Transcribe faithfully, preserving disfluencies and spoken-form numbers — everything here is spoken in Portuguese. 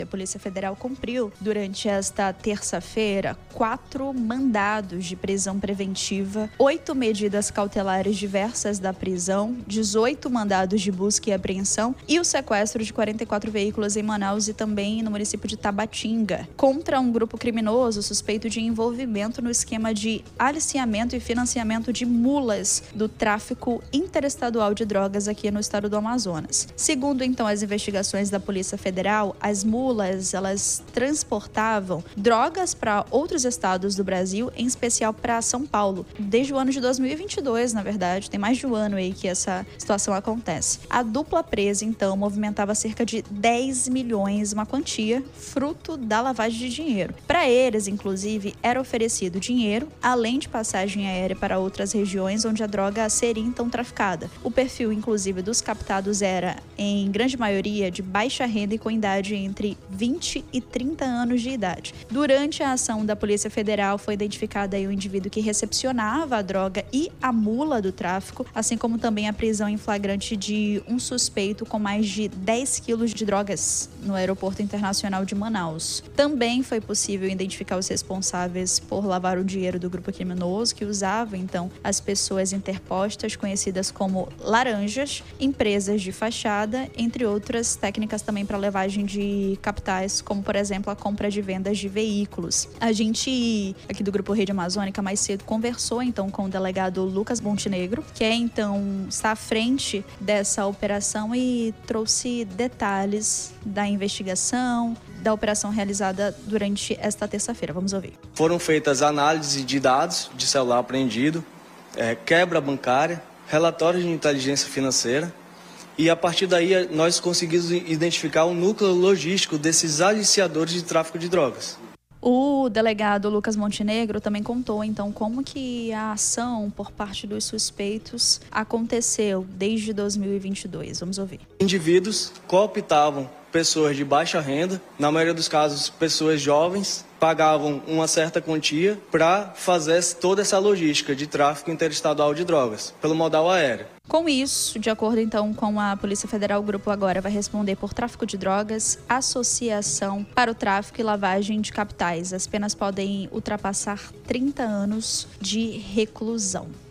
A Polícia Federal cumpriu, durante esta terça-feira, quatro mandados de prisão preventiva, oito medidas cautelares diversas da prisão, dezoito mandados de busca e apreensão e o sequestro de quarenta e quatro veículos em Manaus e também no município de Tabatinga, contra um grupo criminoso suspeito de envolvimento no esquema de aliciamento e financiamento de mulas do tráfico interestadual de drogas aqui no estado do Amazonas. Segundo, então, as investigações da Polícia Federal, as mulas elas transportavam drogas para outros estados do Brasil, em especial para São Paulo, desde o ano de dois mil e vinte e dois, na verdade, tem mais de um ano aí que essa situação acontece. A dupla presa, então, movimentava cerca de dez milhões, uma quantia fruto da lavagem de dinheiro. Para eles, inclusive, era oferecido dinheiro, além de passagem aérea para outras regiões onde a droga seria então traficada. O perfil, inclusive, dos captados era, em grande maioria, de baixa renda e com idade entre vinte e trinta anos de idade. Durante a ação da Polícia Federal foi identificado aí o indivíduo que recepcionava a droga e a mula do tráfico, assim como também a prisão em flagrante de um suspeito com mais de dez quilos de drogas no Aeroporto Internacional de Manaus. Também foi possível identificar os responsáveis por lavar o dinheiro do grupo criminoso, que usava então as pessoas interpostas, conhecidas como laranjas, empresas de fachada, entre outras técnicas também para lavagem de capitais, como por exemplo a compra de vendas de veículos. A gente aqui do Grupo Rede Amazônica mais cedo conversou então com o delegado Lucas Montenegro, que é então está à frente dessa operação e trouxe detalhes da investigação, da operação realizada durante esta terça-feira. Vamos ouvir. Foram feitas análises de dados de celular apreendido, é, quebra bancária, relatórios de inteligência financeira, e a partir daí nós conseguimos identificar o núcleo logístico desses aliciadores de tráfico de drogas. O delegado Lucas Montenegro também contou, então, como que a ação por parte dos suspeitos aconteceu desde dois mil e vinte e dois. Vamos ouvir. Indivíduos cooptavam pessoas de baixa renda, na maioria dos casos pessoas jovens, pagavam uma certa quantia para fazer toda essa logística de tráfico interestadual de drogas, pelo modal aéreo. Com isso, de acordo então com a Polícia Federal, o grupo agora vai responder por tráfico de drogas, associação para o tráfico e lavagem de capitais. As penas podem ultrapassar trinta anos de reclusão.